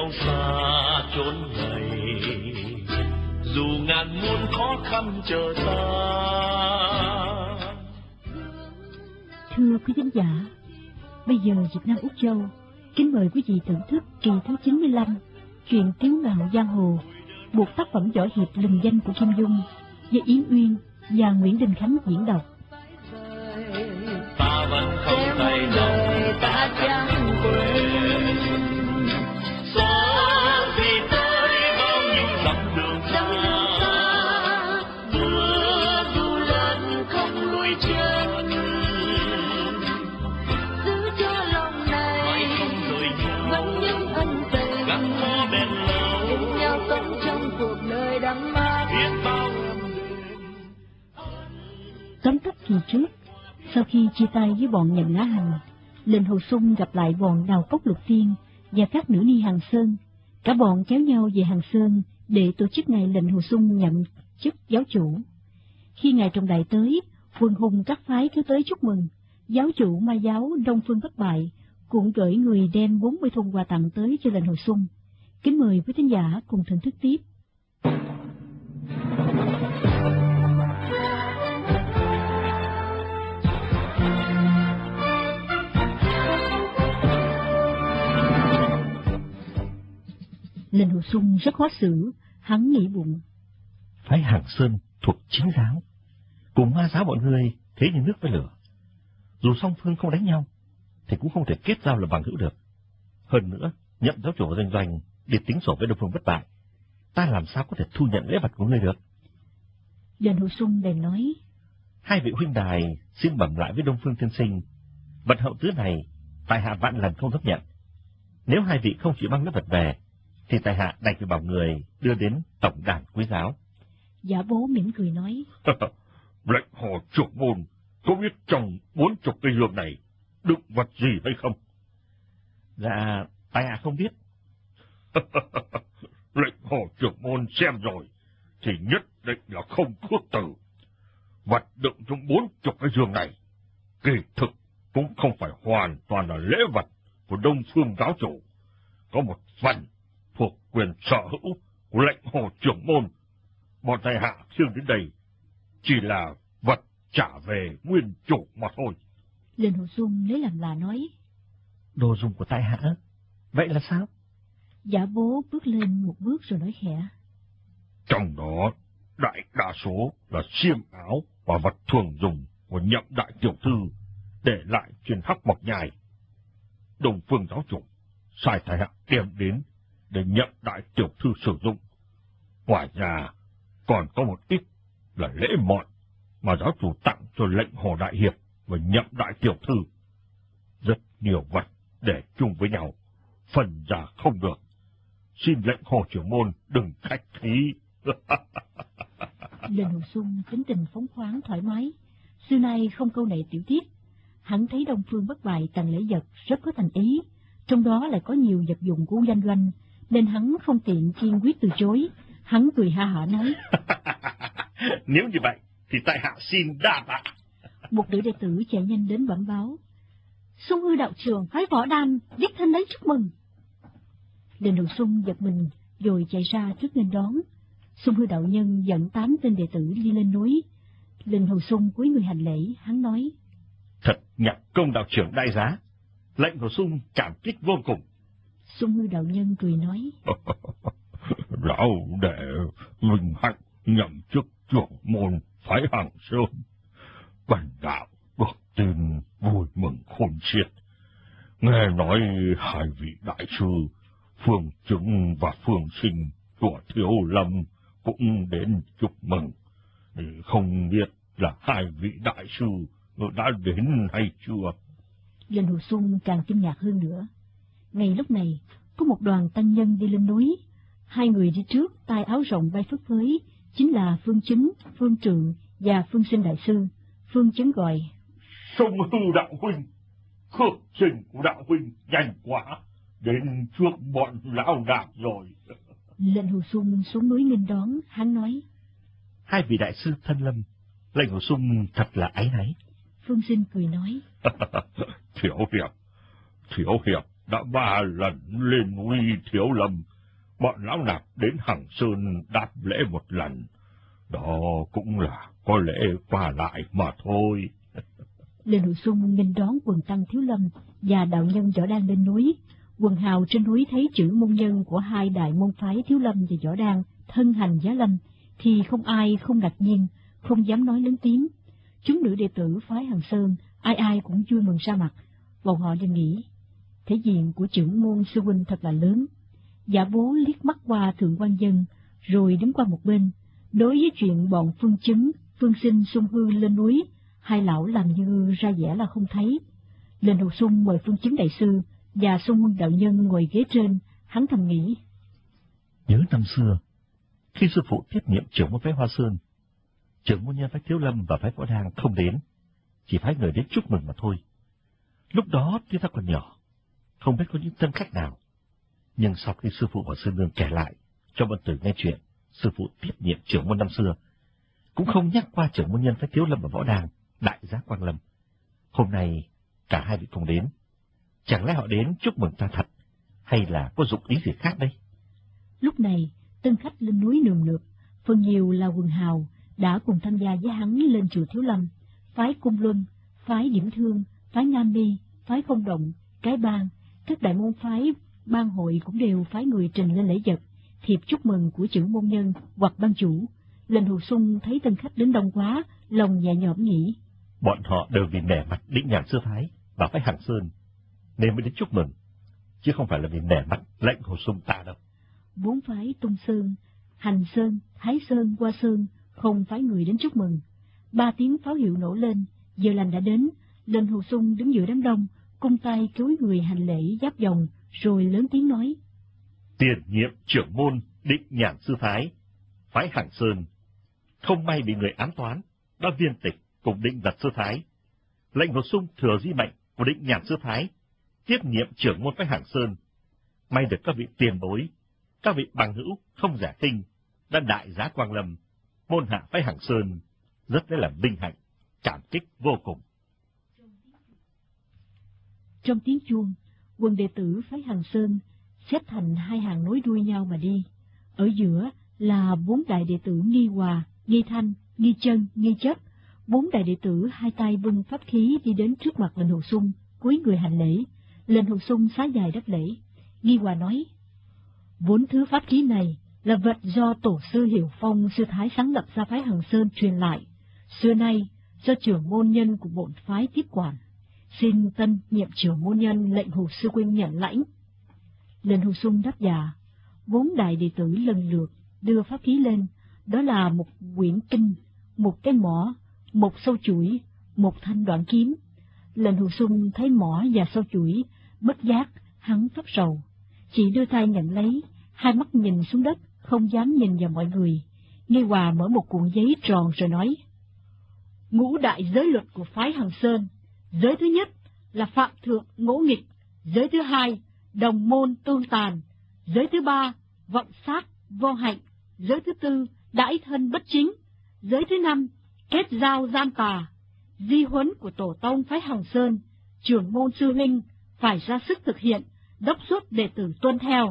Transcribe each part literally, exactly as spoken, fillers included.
theo xa chốn này, dù ngàn muôn khó khăn chờ ta. Thưa quý khán giả, bây giờ Việt Nam Úc Châu kính mời quý vị thưởng thức kỳ thứ chín mươi lăm truyện Tiếu Ngạo Giang Hồ, một tác phẩm võ hiệp lừng danh của Kim Dung, do Yến Uyên và Nguyễn Đình Khánh diễn đọc. Ta vẫn không thay đổi, ta chẳng quên. Xa thì tới bao nhiêu dặm đường xa, mưa dù lớn không lùi chân. Giữ cho lòng này vẫn những ân tình, gắn bó bền lâu, bên nhau sống trong cuộc đời đắm mát. biết bao em Tóm tắt kỳ trước, sau khi chia tay với bọn Nhậm Ngã Hành, Lệnh Hồ Sung gặp lại bọn Đào Cốc Lục Tiên và các nữ ni Hàng Sơn. Cả bọn kéo nhau về Hàng Sơn để tổ chức ngày Lệnh Hồ Sung nhậm chức giáo chủ. Khi ngày trọng đại tới, quần hùng các phái kéo tới chúc mừng. Giáo chủ Ma giáo Đông Phương Bất Bại cũng gửi người đem bốn mươi thùng quà tặng tới cho Lệnh Hồ Sung. Kính mời quý thính giả cùng thưởng thức tiếp. Lệnh Hồ Sung rất khó xử, hắn nghĩ bụng. Phái Hàng Sơn thuộc Chính giáo, cùng Ma giáo bọn người thế như nước với lửa. Dù song phương không đánh nhau, thì cũng không thể kết giao là bằng hữu được. Hơn nữa, nhậm giáo chủ doanh doanh để tính sổ với Đông Phương Bất Bại, ta làm sao có thể thu nhận lễ vật của ngươi được? Lệnh Hồ Sung bèn nói: Hai vị huynh đài xin bẩm lại với Đông Phương tiên sinh, vật hậu tứ này tại hạ vạn lần không chấp nhận. Nếu hai vị không chịu mang lễ vật về, thì tại hạ đành phải bảo người đưa đến tổng đàn quý giáo. Giả Bố mỉm cười nói: Lệnh Hồ trưởng môn có biết trong bốn chục cây hương này đựng vật gì hay không? Dạ, tại hạ không biết. Lệnh Hồ trưởng môn xem rồi thì nhất định là không khước từ. Vật đựng trong bốn chục cái giường này kỳ thực cũng không phải hoàn toàn là lễ vật của Đông Phương giáo chủ, có một phần thuộc quyền sở hữu của lệnh Hồ trưởng môn. Bọn tại hạ khiêng đến đây chỉ là vật trả về nguyên chủ mà thôi. Lệnh Hồ Sung lấy làm lạ nói: Đồ dùng của tại hạ? Vậy là sao? Giả Bố bước lên một bước rồi nói khẽ: Trong đó đại đa số là xiêm áo và vật thường dùng của Nhậm đại tiểu thư để lại trên Hắc Mộc Nhai. Đông Phương giáo chủ sai tại hạ đem đến để Nhậm đại tiểu thư sử dụng. Ngoài ra còn có một ít là lễ mọn mà giáo chủ tặng cho lệnh Hồ đại hiệp và Nhậm đại tiểu thư. Rất nhiều vật để chung với nhau, phần ra không được. Xin lệnh Hồ trưởng môn đừng khách khí. Lệnh Hồ Sung tính tình phóng khoáng thoải mái, xưa nay không câu nệ tiểu tiết. Hắn thấy Đông Phương Bất Bại tặng lễ vật rất có thành ý, trong đó lại có nhiều vật dụng của doanh doanh, nên hắn không tiện kiên quyết từ chối. Hắn cười ha hả nói: Nếu như vậy thì tại hạ xin đa tạ. Một nữ đệ tử chạy nhanh đến bẩm báo: Sung hư đạo trường phái Võ Đam đích thân đến chúc mừng. Lệnh Hồ Sung giật mình rồi chạy ra trước nghênh đón. Sung hư đạo nhân dẫn tám tên đệ tử đi lên núi. Lệnh Hồ Sung cúi người hành lễ, hắn nói: Thật nhạc công đạo trưởng đại giá, lệnh Hồ Sung cảm kích vô cùng. Sung hư đạo nhân cười nói: Lão đệ vinh hạnh nhậm chức trưởng môn phái Hàng Sơn, bần đạo được tin vui mừng khôn xiết. Nghe nói hai vị đại sư Phương Chứng và Phương Sinh của Thiếu Lâm cũng đến chúc mừng. Không biết là hai vị đại sư đã đến hay chưa? Lệnh Hồ Sung càng kinh ngạc hơn nữa. Ngay lúc này, có một đoàn tăng nhân đi lên núi. Hai người đi trước, tay áo rộng vai phất phới, chính là Phương Chứng, Phương Trượng và Phương Sinh đại sư. Phương Chứng gọi: Sông hư đạo huynh, khước trình của đạo huynh nhanh quá, đến trước bọn lão nạp rồi. Lệnh Hồ Sung xuống núi nghênh đón, hắn nói: Hai vị đại sư thân lâm, lệnh Hồ Sung thật là áy náy. Phương Sinh cười nói: Thiếu hiệp, thiếu hiệp đã ba lần lên núi Thiếu Lâm, bọn lão nạp đến Hằng Sơn đáp lễ một lần. Đó cũng là có lẽ qua lại mà thôi. Lên Hồ Xuân nghênh đón quần tăng Thiếu Lâm và đạo nhân Võ Đan lên núi. Quần hào trên núi thấy chữ môn nhân của hai đại môn phái Thiếu Lâm và Võ Đan thân hành giá lâm, thì không ai không ngạc nhiên, không dám nói lớn tiếng. Chúng nữ đệ tử phái Hằng Sơn, ai ai cũng vui mừng ra mặt. Bọn họ liền nghĩ, thể diện của trưởng môn sư huynh thật là lớn. Giả bố liếc mắt qua Thượng Quan Dân, rồi đứng qua một bên. Đối với chuyện bọn Phương Chứng, Phương Sinh xung hư lên núi, hai lão làm như ra vẻ là không thấy. Lên Hồ Xuân mời Phương Chứng đại sư và Xuân Huân đạo nhân ngồi ghế trên, hắn thầm nghĩ. Nhớ năm xưa, khi sư phụ tiếp nhiệm trưởng môn phái Hoa Sơn, trưởng môn nhân phái Thiếu Lâm và phái Võ Đan không đến, chỉ phái người đến chúc mừng mà thôi. Lúc đó tuy ta còn nhỏ, không biết có những tân khách nào, nhưng sau khi sư phụ và sư nương kể lại cho bọn tử nghe chuyện sư phụ tiếp nhiệm trưởng môn năm xưa, cũng không nhắc qua trưởng môn nhân phái Thiếu Lâm và Võ Đan, đại giá Quang Lâm. Hôm nay cả hai vị không đến, chẳng lẽ họ đến chúc mừng ta thật, hay là có dụng ý gì khác đây? Lúc này tân khách lên núi nườm nượp, phần nhiều là quần hào đã cùng tham gia với hắn lên chùa Thiếu Lâm, phái Cung Luân, phái Điểm Thương, phái Nam Mi, phái Không Động, Cái Bang, các đại môn phái ban hội cũng đều phái người trình lên lễ vật, thiệp chúc mừng của trưởng môn nhân hoặc ban chủ. Lên Hồ Xuân thấy tân khách đến đông quá, lòng nhẹ nhõm nghĩ. Bọn họ đều vì nể mặt Định Nhàn sư phái và phái Hằng Sơn nên mới đến chúc mừng, chứ không phải là vì nể mặt lệnh Hồ Xuân ta đâu. Bốn phái Tung Sơn, Hành Sơn, Thái Sơn, Hoa Sơn không phái người đến chúc mừng. Ba tiếng pháo hiệu nổ lên, giờ lành đã đến. Lên Hồ Xuân đứng giữa đám đông, cung tay cúi người hành lễ giáp vòng, rồi lớn tiếng nói. Tiền nhiệm trưởng môn Định Nhàn sư phái, phái Hằng Sơn, không may bị người ám toán, đã viên tịch cùng Định Giật sư phái. Lệnh Hồ Xuân thừa di mệnh của Định Nhàn sư phái, tiếp nhiệm trưởng môn phái Hằng Sơn. May được các vị tiền bối, các vị bằng hữu không giả kinh, đã đại giá Quang Lâm, môn hạ phái Hằng Sơn, rất lấy làm vinh hạnh, cảm kích vô cùng. Trong tiếng chuông, quần đệ tử phái Hằng Sơn xếp thành hai hàng nối đuôi nhau mà đi. Ở giữa là bốn đại đệ tử Nghi Hòa, Nghi Thanh, Nghi Chân, Nghi Chất. Bốn đại đệ tử hai tay vung pháp khí đi đến trước mặt Lên Hồ Xuân, cúi người hành lễ. Lên Hồ Xuân xá dài đáp lễ. Nghi Hòa nói, bốn thứ pháp khí này là vật do tổ sư Hiệu Phong sư thái sáng lập ra phái Hằng Sơn truyền lại, xưa nay do trưởng môn nhân của bổn phái tiếp quản. Xin tân nhiệm trưởng môn nhân lệnh Hồ sư huynh nhận lãnh. Lên Hồ Xuân đáp dạ. Bốn đại đệ tử lần lượt đưa pháp khí lên, đó là một quyển kinh, một cái mỏ, một sâu chuỗi, một thanh đoạn kiếm. Lên Hồ Xuân thấy mỏ và sâu chuỗi, bất giác hắn phát sầu, chỉ đưa tay nhận lấy, hai mắt nhìn xuống đất, không dám nhìn vào mọi người. Nghi Hòa mở một cuộn giấy tròn rồi nói, ngũ đại giới luật của phái Hằng Sơn, giới thứ nhất là phạm thượng ngỗ nghịch, giới thứ hai đồng môn tương tàn, giới thứ ba vọng sát vô hạnh, giới thứ tư đãi thân bất chính, giới thứ năm kết giao gian tà. Di huấn của tổ tông phái Hằng Sơn, trưởng môn sư huynh phải ra sức thực hiện, đốc thúc đệ tử tuân theo.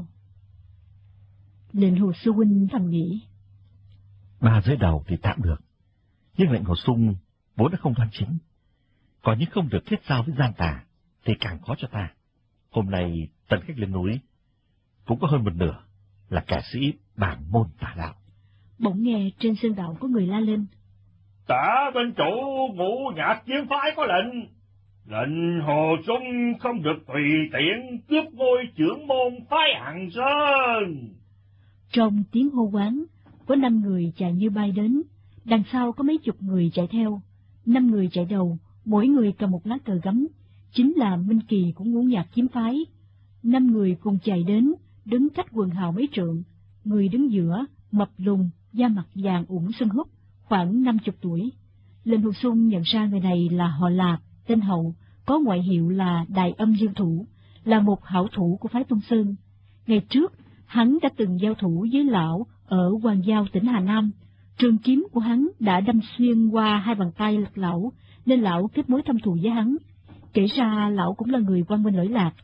Lên Hồ sư huynh thầm nghĩ, ba giới đầu thì tạm được, nhưng lệnh Hồ Xuân vốn đã không đoan chính, còn những không được kết giao với gian tà thì càng khó cho ta. Hôm nay tân khách lên núi cũng có hơn một nửa là kẻ sĩ bảng môn tà đạo. Bỗng nghe trên sơn đạo có người la lên, Tả bên chủ Ngũ Nhạc Kiếm phái có lệnh, lệnh Hồ Xuân không được tùy tiện cướp ngôi trưởng môn phái Hằng Sơn. Trong tiếng hô quán, có năm người chạy như bay đến, đằng sau có mấy chục người chạy theo. Năm người chạy đầu, mỗi người cầm một lá cờ gấm, chính là Minh Kỳ của Ngũ Nhạc Kiếm phái. Năm người cùng chạy đến, đứng cách quần hào mấy trượng. Người đứng giữa, mập lùn, da mặt vàng ủng sưng húp, khoảng năm chục tuổi. Lên Hồ Xuân nhận ra người này là họ Lạc, tên Hậu, có ngoại hiệu là Đại Âm Dương Thủ, là một hảo thủ của phái Tung Sơn. Ngày trước, hắn đã từng giao thủ với lão ở Hoàng Giao tỉnh Hà Nam. Trường kiếm của hắn đã đâm xuyên qua hai bàn tay lão, nên lão kết mối thâm thù với hắn. Kể ra lão cũng là người quang minh lỗi lạc.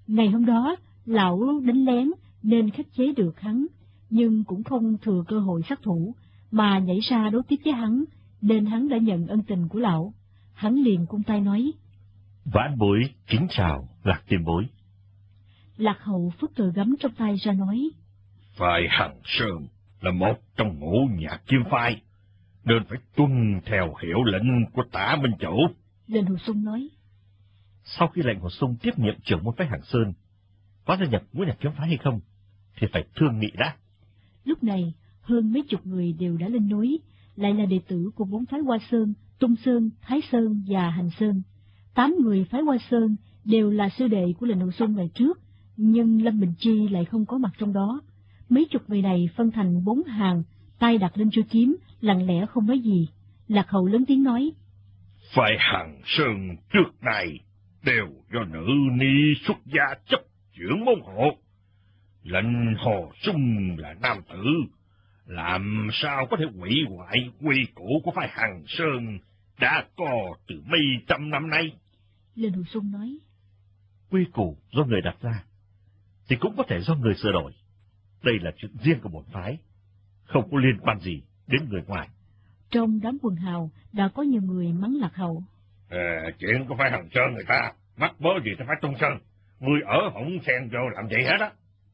Ngày hôm đó, lão đánh lén nên khắc chế được hắn, nhưng cũng không thừa cơ hội sát thủ, mà nhảy ra đấu tiếp với hắn, nên hắn đã nhận ân tình của lão. Hắn liền cung tay nói: Vãn bối kính chào Lạc tiền bối. Lạc Hậu phất cờ gấm trong tay ra nói: Phái Hằng Sơn là một trong ngũ nhạc kiếm phái, nên phải tuân theo hiệu lệnh của Tả Minh Chủ. Lên Hồ Sung nói: Sau khi lệnh Hồ Sung tiếp nhiệm trưởng môn phái Hằng Sơn, có gia nhập ngũ nhạc kiếm phái hay không thì phải thương nghị đã. Lúc này hơn mấy chục người đều đã lên núi, lại là đệ tử của bốn phái Hoa Sơn, Tung Sơn, Thái Sơn và Hành Sơn. Tám người phái Hoa Sơn đều là sư đệ của Lệnh Hồ Sung ngày trước, nhưng Lâm Bình Chi lại không có mặt trong đó. Mấy chục người này phân thành bốn hàng, tay đặt lên chuôi kiếm, lặng lẽ không nói gì. Lạc Hậu lớn tiếng nói: Phái Hằng Sơn trước này đều do nữ ni xuất gia chấp trưởng môn hộ. Lệnh Hồ Sung là nam tử, làm sao có thể hủy hoại quy củ của phái Hằng Sơn đã có từ mấy trăm năm nay. Lệnh Hồ Sung nói: Quy củ do người đặt ra, thì cũng có thể do người sửa đổi. Đây là chuyện riêng của một phái, không có liên quan gì đến người ngoài. Trong đám quần hào đã có nhiều người mắng Lạc Hậu: À, chuyện của phái Hằng Sơn người ta mắc mớ gì tới phái Tung Sơn, người ở không xen vô làm vậy hết á.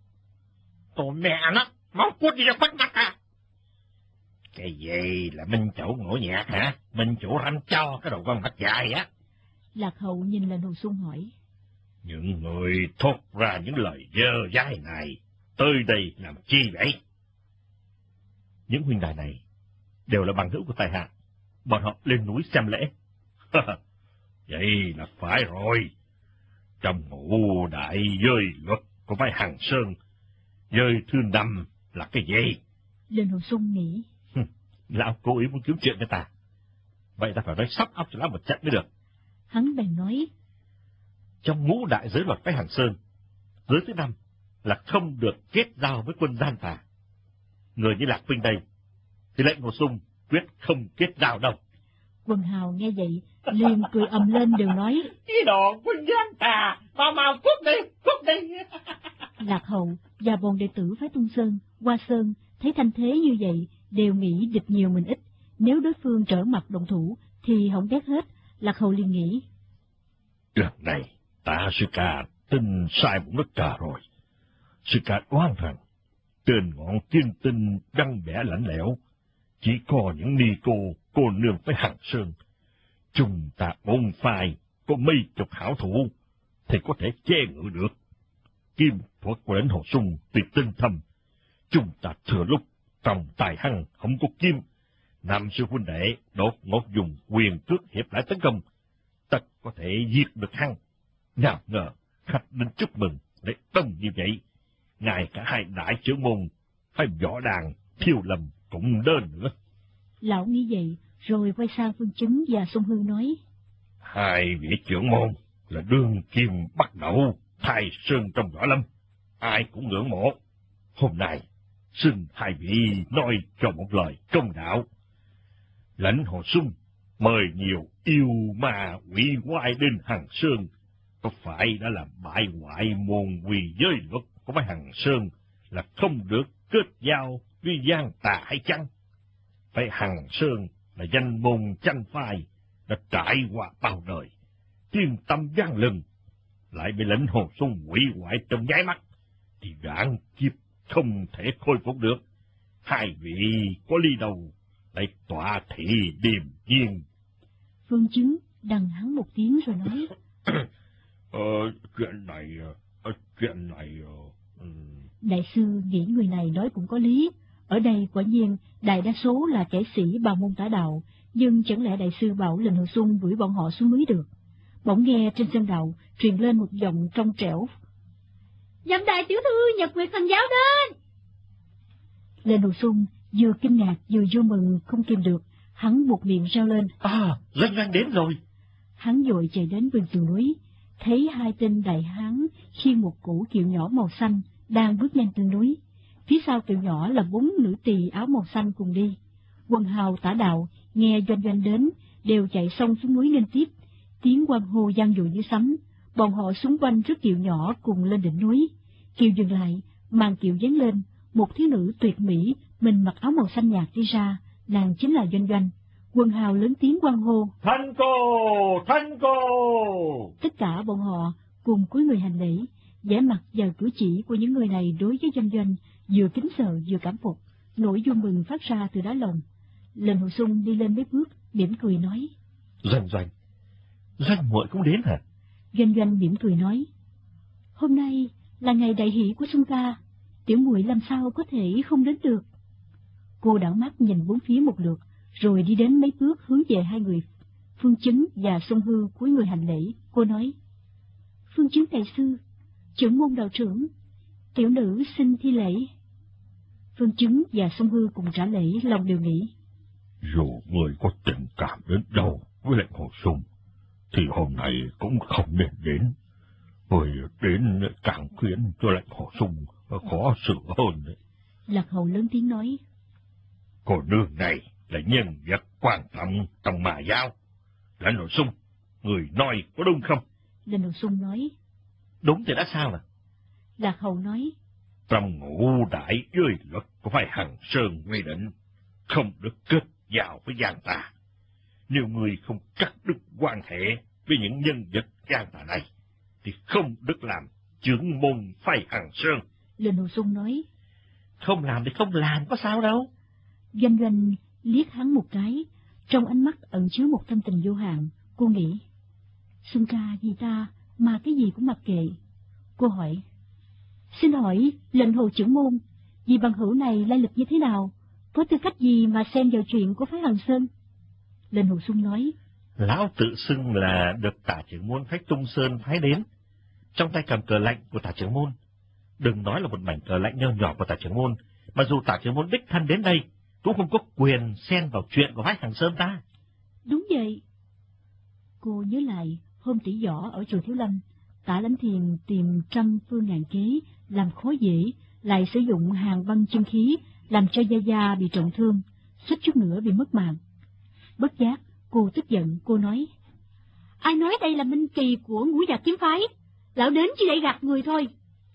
Còn mẹ nó, máu cút đi ra bắt mắt à. Cái gì là Minh Chủ ngộ nhạc hả? Minh Chủ ranh cho cái đầu con mắt dài á. Lạc Hậu nhìn Lệnh Hồ Sung hỏi: Những người thốt ra những lời dơ dãi này tới đây làm chi vậy? Những huynh đài này đều là bằng hữu của tài hạ, bọn họ lên núi xem lễ. Vậy là phải rồi. Trong ngũ đại giới luật của phái Hằng Sơn, giới thứ năm là cái gì? Lệnh Hồ Sung nghĩ: Lão cố ý muốn kiếm chuyện với ta, vậy ta phải nói sắp óc cho lão một trận mới được. Hắn bèn nói: Trong ngũ đại giới luật phái Hằng Sơn, giới thứ năm là không được kết giao với quân gian tà. Người như Lạc huynh đây thì lệnh Hồ Sung quyết không kết giao đâu. Quần hào nghe vậy liền cười ầm lên, đều nói: Cái đồ quân gian tà, mau mau cút đi, cút đi. Lạc Hậu và bọn đệ tử phái Tung Sơn, Hoa Sơn thấy thanh thế như vậy đều nghĩ địch nhiều mình ít, nếu đối phương trở mặt động thủ thì hỏng bét hết. Lạc Hậu liền nghĩ: Lần này ta sư ca tin sai một nước cà rồi. Sư ca đoán rằng trên ngọn tiên tinh đăng bẻ lạnh lẽo chỉ có những ni cô cô nương với Hằng Sơn. Chúng ta ôn phai có mấy chục hảo thủ thì có thể che ngự được. Kim thuật của Lệnh Hồ Sung tuy tinh thâm, chúng ta thừa lúc trong tài hăng không có kim, nam sư huynh đệ đột ngột dùng quyền cước hiệp lại tấn công, tất có thể diệt được hăng. Nào ngờ khách đến chúc mừng để đông như vậy, ngay cả hai đại trưởng môn hay võ đàn Thiêu Lâm cũng đơn nữa. Lão nghĩ vậy rồi quay sang Phương Chứng và Sung Hư nói: Hai vị trưởng môn là đương kim bắt đầu Thái Sơn trong võ lâm, ai cũng ngưỡng mộ. Hôm nay xin hai vị nói cho một lời công đạo. Lệnh Hồ Sung mời nhiều yêu ma quỷ quái đến Hằng Sơn, có phải đã làm bại hoại môn quy giới luật của mấy Hằng Sơn là không được kết giao với gian tà hay chăng? Phải Hằng Sơn là danh môn tranh phai, đã trải qua bao đời, tiên tâm gian lừng, lại bị Lệnh Hồ Sung hủy hoại trong nháy mắt, thì đoạn kiếp không thể khôi phục được. Hai vị có ly đầu lại tọa thị điềm nhiên. Phương Chứng đằng hắn một tiếng rồi nói: ờ, chuyện này, ờ, chuyện này... Uh... Đại sư nghĩ người này nói cũng có lý. Ở đây quả nhiên đại đa số là kẻ sĩ bào môn tả đạo, nhưng chẳng lẽ đại sư bảo Lệnh Hồ Sung đuổi bọn họ xuống núi được? Bỗng nghe trên sân đạo truyền lên một giọng trong trẻo: Dặm đại tiểu thư Nhật Nguyệt Thành giáo đến. Lệnh Hồ Sung vừa kinh ngạc vừa vui mừng không kìm được, hắn buộc miệng reo lên: À, doanh doanh đến rồi. Hắn vội chạy đến bên sườn núi, thấy hai tên đại hán khiêng một cỗ kiệu nhỏ màu xanh đang bước nhanh từ núi. Phía sau kiệu nhỏ là bốn nữ tỳ áo màu xanh cùng đi. Quần hào tả đạo nghe doanh doanh đến đều chạy xông xuống núi liên tiếp, tiếng hoan hô vang dội như sấm. Bọn họ xung quanh rước kiệu nhỏ cùng lên đỉnh núi. Kiệu dừng lại, màn kiệu dán lên, một thiếu nữ tuyệt mỹ, mình mặc áo màu xanh nhạt đi ra, nàng chính là Doanh Doanh. Quần hào lớn tiếng hoan hô. Thanh cô, thanh cô! Tất cả bọn họ cùng cúi người hành lễ, vẻ mặt và cử chỉ của những người này đối với Doanh Doanh vừa kính sợ vừa cảm phục, nỗi vui mừng phát ra từ đáy lòng. Lệnh Hồ Sung đi lên mấy bước, mỉm cười nói: Doanh Doanh, Doanh muội cũng đến hả? Doanh Doanh mỉm cười nói: Hôm nay là ngày đại hỷ của Sung ca, tiểu muội làm sao có thể không đến được. Cô đảo mắt nhìn bốn phía một lượt, rồi đi đến mấy bước hướng về hai người Phương Chứng và Sung Hư cúi người hành lễ. Cô nói: Phương Chứng đại sư, trưởng môn đạo trưởng, tiểu nữ xin thi lễ. Phương Chứng và Sung Hư cùng trả lễ, lòng đều nghĩ: Dù người có tình cảm đến đâu với lệnh Hồ Sung, thì hôm nay cũng không nên đến. Người đến càng khiến cho lệnh Hồ Sung khó xử hơn đấy. Lạc Hậu lớn tiếng nói: Cô nương này là nhân vật quan trọng trong mà giáo. Lệnh Hồ Sung, người nói có đúng không? Lệnh Hồ Sung nói: Đúng thì đã sao nè? Lạc Hậu nói: Trong ngũ đại giới luật của phái Hằng Sơn quy định, không được kết giao với gian tà. Nếu người không cắt đứt quan hệ với những nhân vật gian tà này, thì không được làm trưởng môn phái Hằng Sơn. Lệnh Hồ Sung nói: Không làm thì không làm, có sao đâu. Doanh Doanh liếc hắn một cái, trong ánh mắt ẩn chứa một tâm tình vô hạn. Cô nghĩ: Sung ca vì ta mà cái gì cũng mặc kệ. Cô hỏi: Xin hỏi lệnh Hồ trưởng môn, vị bằng hữu này lai lịch như thế nào, có tư cách gì mà xen vào chuyện của phái Hằng Sơn? Lệnh Hồ Sung nói: Lão tự xưng là được tả trưởng môn phái Tung Sơn phái đến, trong tay cầm cờ lệnh của tả trưởng môn. Đừng nói là một mảnh cờ lệnh nho nhỏ của tả trưởng môn, mà dù tả trưởng môn đích thân đến đây, cũng không có quyền xen vào chuyện của phái Hằng Sơn ta. Đúng vậy. Cô nhớ lại hôm tỷ võ ở chùa Thiếu Lâm, Tả Lãnh Thiền tìm trăm phương ngàn kế làm khó dễ, lại sử dụng hàng băng chân khí làm cho Gia Gia bị trọng thương, suýt chút nữa bị mất mạng. Bất giác cô tức giận, cô nói: Ai nói đây là minh kỳ của Ngũ Nhạc kiếm phái, lão đến chỉ để gạt người thôi.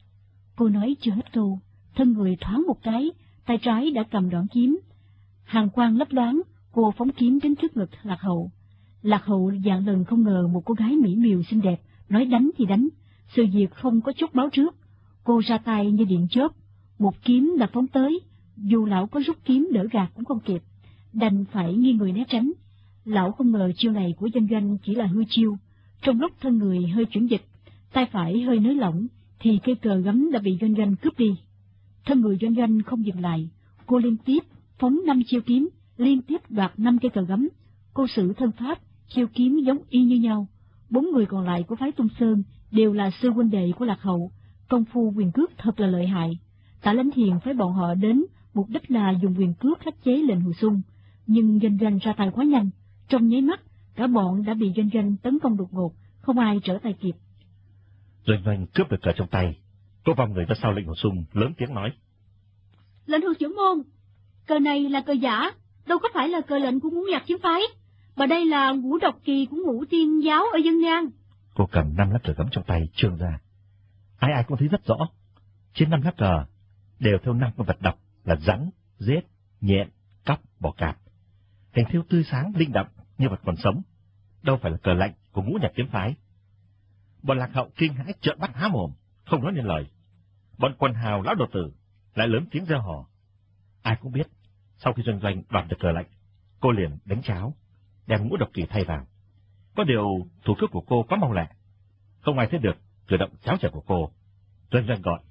Cô nói chưa hết câu, thân người thoáng một cái, tay trái đã cầm đoạn kiếm, hàn quang lấp loáng, cô phóng kiếm đến trước ngực Lạc Hậu. Lạc Hậu vạn lần không ngờ một cô gái mỹ miều xinh đẹp, nói đánh thì đánh, sự việc không có chút báo trước. Cô ra tay như điện chớp, một kiếm đã phóng tới, dù lão có rút kiếm đỡ gạt cũng không kịp, đành phải nghiêng người né tránh. Lão không ngờ chiêu này của Doanh Doanh chỉ là hư chiêu, trong lúc thân người hơi chuyển dịch, tay phải hơi nới lỏng, thì cây cờ gấm đã bị Doanh Doanh cướp đi. Thân người Doanh Doanh không dừng lại, cô liên tiếp phóng năm chiêu kiếm, liên tiếp đoạt năm cây cờ gấm. Cô sử thân pháp, chiêu kiếm giống y như nhau. Bốn người còn lại của phái Tung Sơn đều là sư huynh đệ của Lạc Hậu, công phu quyền cước thật là lợi hại. Tả Lãnh Thiền phái bọn họ đến, mục đích là dùng quyền cước khắc chế lệnh Hồ Sung, nhưng Doanh Doanh ra tay quá nhanh, trong nháy mắt cả bọn đã bị Doanh Doanh tấn công đột ngột, không ai trở tay kịp. Doanh Doanh cướp được cờ trong tay, cô vòng người ra sau lệnh Hồ Sung lớn tiếng nói: Lệnh Hồ trưởng môn, cờ này là cờ giả, đâu có phải là cờ lệnh của Ngũ Nhạc kiếm phái, mà đây là ngũ độc kỳ của Ngũ Tiên giáo ở Dân Nhan. Cô cầm năm lá cờ gấm trong tay trương ra, ai ai cũng thấy rất rõ. Trên năm lá cờ đều theo năm con vật độc là rắn, rết, nhện, cóc, bò cạp, hình thêu tươi sáng linh động như vật còn sống, đâu phải là cờ lệnh của Ngũ Nhạc kiếm phái. Bọn Lạc Hậu kinh hãi trợn mắt há mồm, không nói nên lời. Bọn quần hào lão đồ tử lại lớn tiếng reo hò. Ai cũng biết, sau khi Doanh Doanh đoạt được cờ lệnh, cô liền đánh cháo, đem ngũ độc kỳ thay vào. Có điều thủ cước của cô quá mau lẹ, không ai thấy được cử động cháo trở của cô. Doanh Doanh gọi: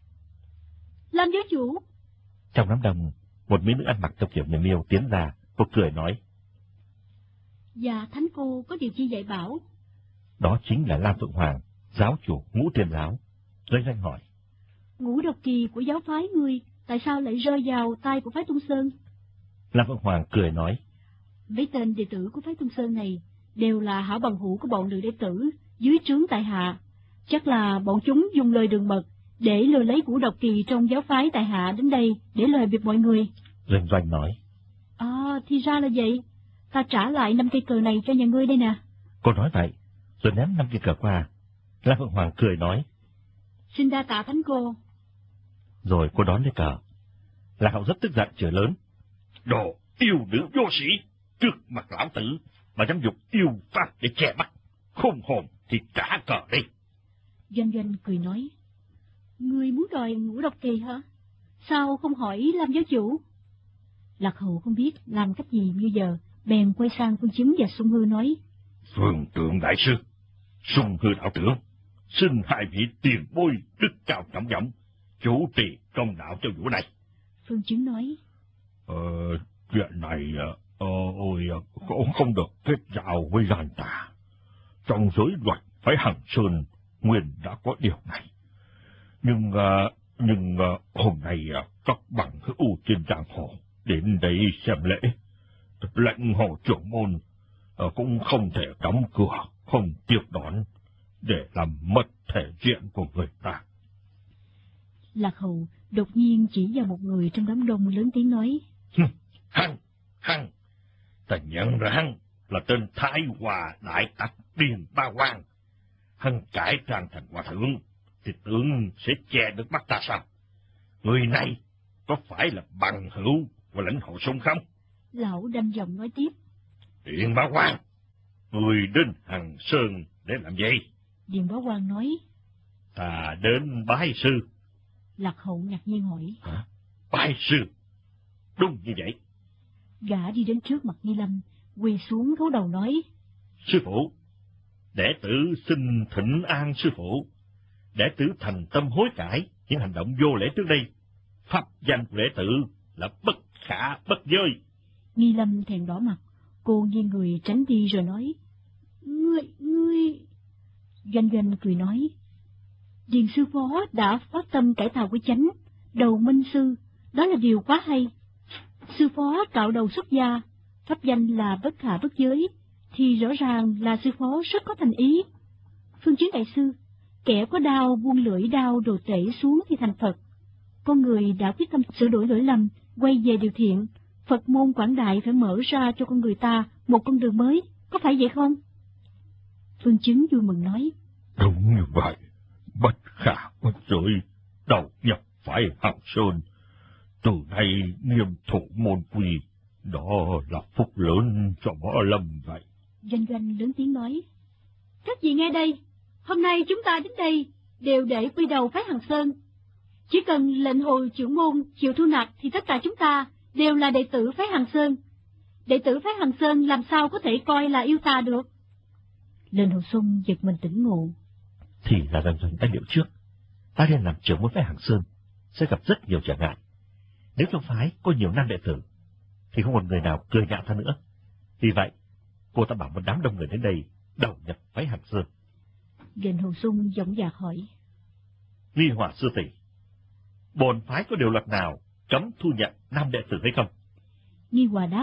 Làm giáo chủ. Trong đám đông, một mỹ nữ ăn mặc theo kiểu người miêu tiến ra, cô cười nói: Dạ thánh cô có điều chi dạy bảo? Đó chính là Lam Phượng Hoàng, giáo chủ Ngũ Tiên giáo. Doanh Doanh hỏi: Ngũ độc kỳ của giáo phái ngươi tại sao lại rơi vào tay của phái Tung Sơn? Lam Phượng Hoàng cười nói: Mấy tên đệ tử của phái Tung Sơn này đều là hảo bằng hữu của bọn nữ đệ tử dưới trướng tại hạ, chắc là bọn chúng dùng lời đường mật để lừa lấy ngũ độc kỳ trong giáo phái tại hạ đến đây để lời biệt mọi người. Doanh Doanh nói: À, thì ra là vậy, ta trả lại năm cây cờ này cho nhà ngươi đây nè. Cô nói vậy, rồi ném năm cây cờ qua. La Phượng Hoàng cười nói: Xin đa tạ thánh cô. Rồi cô đón lấy cờ. Lạc Hậu rất tức giận chửi lớn: Đồ yêu nữ vô sĩ, trước mặt lão tử mà dám dục yêu pháp để che mắt, khôn hồn thì trả cờ đi. Doanh Doanh cười nói: Ngươi muốn đòi ngũ độc kỳ hả? Sao không hỏi Lam giáo chủ? Lạc Hậu không biết làm cách gì như giờ, bèn quay sang Phương Chứng và Sung Hư nói: Phương Trượng đại sư, Sung Hư đạo trưởng, xin hai vị tiền bối đức cao trọng vọng chủ trì công đạo cho vụ này. Phương Chứng nói: Ờ, chuyện này, ờ, ôi, cũng không được kết giao với gian tà. Trong giới luật phái Hằng Sơn nguyên đã có điều này. Nhưng, uh, nhưng uh, hôm nay uh, các bằng hữu trên giang hồ đến đây xem lễ. Lệnh hồ trưởng môn uh, cũng không thể đóng cửa, không tiếp đón, để làm mất thể diện của người ta. Lạc Hậu đột nhiên chỉ vào một người trong đám đông lớn tiếng nói: Hằng, Hằng, ta nhận ra Hằng là tên Thái Hòa Đại Tặc Điền Ba Quang. Hằng cải trang thành hòa thượng thì tưởng sẽ che được mắt ta sao? Người này có phải là bằng hữu của lãnh hộ Sung không? Lão đanh giọng nói tiếp: Điền Ba Quang, người đến Hằng Sơn để làm gì? Điền Bá Quang nói: Ta đến bái sư. Lạc Hậu ngạc nhiên hỏi: Hả? Bái sư? Đúng như vậy. Gã đi đến trước mặt Nghi Lâm, quỳ xuống khấu đầu nói: Sư phụ, đệ tử xin thỉnh an sư phụ. Đệ tử thành tâm hối cải những hành động vô lễ trước đây. Pháp danh của đệ tử là bất khả bất giới. Nghi Lâm thẹn đỏ mặt, cô nghiêng người tránh đi rồi nói: Ngươi, ngươi... Doanh Doanh cười nói: Điền sư phó đã phát tâm cải tà quy chánh, đầu minh sư, đó là điều quá hay. Sư phó cạo đầu xuất gia, pháp danh là bất khả bất giới, thì rõ ràng là sư phó rất có thành ý. Phương Chứng đại sư, kẻ có đao buông lưỡi đao đồ tể xuống thì thành Phật. Con người đã quyết tâm sửa đổi lỗi lầm, quay về điều thiện, Phật môn quảng đại phải mở ra cho con người ta một con đường mới, có phải vậy không? Phương Chứng vui mừng nói: Đúng như vậy, bất khả bất giới, đầu nhập phải Hằng Sơn. Từ nay nghiêm thủ môn quy, đó là phúc lớn cho võ lâm vậy. Doanh Doanh lớn tiếng nói: Các vị nghe đây, hôm nay chúng ta đến đây đều để quy đầu phái Hằng Sơn. Chỉ cần lệnh hồ trưởng môn chịu thu nạp thì tất cả chúng ta đều là đệ tử phái Hằng Sơn. Đệ tử phái Hằng Sơn làm sao có thể coi là yêu tà được? Lệnh hồ Xuân giật mình tỉnh ngộ. Thì là Doanh Doanh đã liệu trước, ta nên làm trưởng môn phái Hằng Sơn sẽ gặp rất nhiều trở ngại. Nếu trong phái có nhiều nam đệ tử, thì không còn người nào cười nhạo ta nữa. Vì vậy, cô ta bảo một đám đông người đến đây đầu nhập phái Hằng Sơn. Lệnh hồ Xuân dõng dạc hỏi: Nghi Hỏa sư tỷ, bổn phái có điều luật nào cấm thu nhận nam đệ tử hay không? Nghi Hòa đáp: